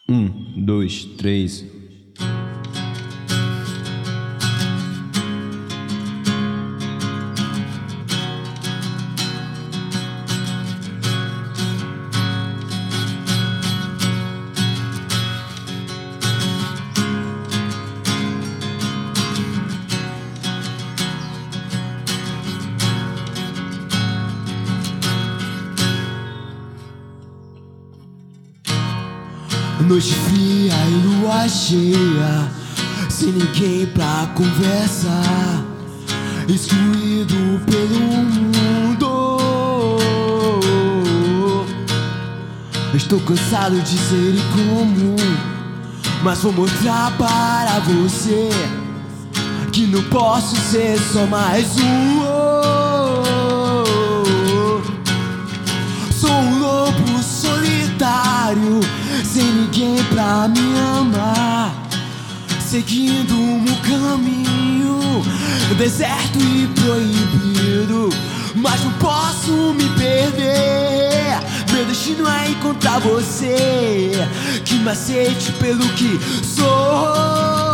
Dois, três. Noite fria e lua cheia, sem ninguém pra conversar, excluído pelo mundo. Estou cansado de ser incomum, mas vou mostrar para você que não posso ser só mais um. Sou um lobo solitário, sem ninguém pra me amar, seguindo um caminho deserto e proibido, mas não posso me perder. Meu destino é encontrar você, que me aceite pelo que sou.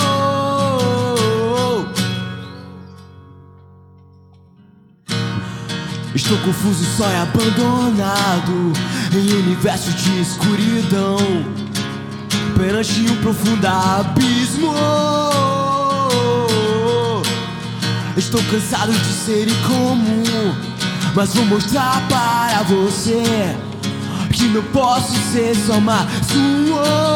Estou confuso, só e abandonado em um universo de escuridão, perante um profundo abismo. Estou cansado de ser incomum, mas vou mostrar para você que não posso ser só mais um.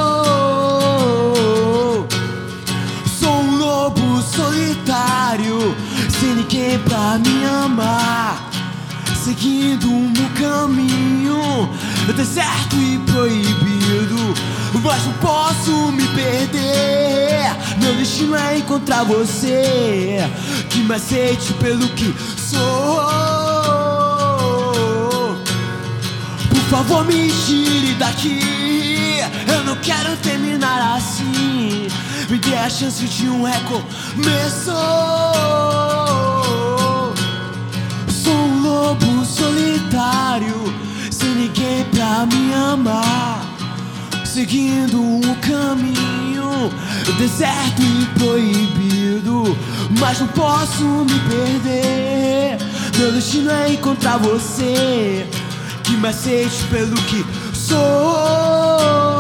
Sou um lobo solitário, sem ninguém pra me amar, seguindo um caminho deserto e proibido, mas não posso me perder. Meu destino é encontrar você, que me aceite pelo que sou. Por favor, me tire daqui, eu não quero terminar assim. Me dê a chance de um recomeço. Sou um lobo solitário, sem ninguém pra me amar, seguindo um caminho deserto e proibido, mas não posso me perder. Meu destino é encontrar você, que me aceite pelo que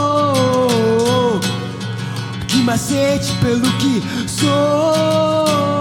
sou, que me aceite pelo que sou.